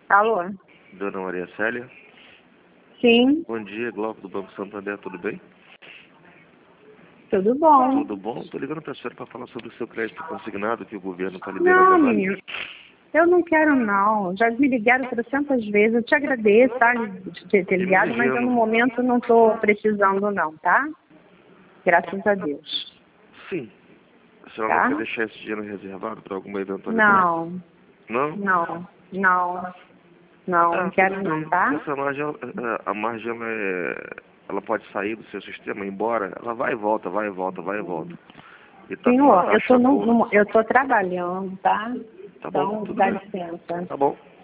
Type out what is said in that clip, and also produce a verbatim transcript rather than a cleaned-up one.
Alô? Dona Maria Célia? Sim. Bom dia, Globo do Banco Santander, tudo bem? Tudo bom? Tudo bom? Tô ligando pra senhora para falar sobre o seu crédito consignado que o governo está liberando Não, agora. menino. Eu não quero, não. Já me ligaram trocentas vezes. Eu te agradeço, tá? De ter ligado, mas eu no momento não estou precisando, não, tá? Graças a Deus. Sim. A senhora Tá? não quer deixar esse dinheiro reservado para alguma eventualidade? Não. Não? Não. Não. Não, Ah, não quero tudo não, bem. tá? Essa margem, ela- a margem, ela, é, ela pode sair do seu sistema, embora, ela vai e volta, vai e volta, vai e volta. E tá com uma Senhor, eu taxa tô, no, boa. no- eu tô trabalhando, tá? Tá bom, Então, tudo dá bem. licença. Tá bom.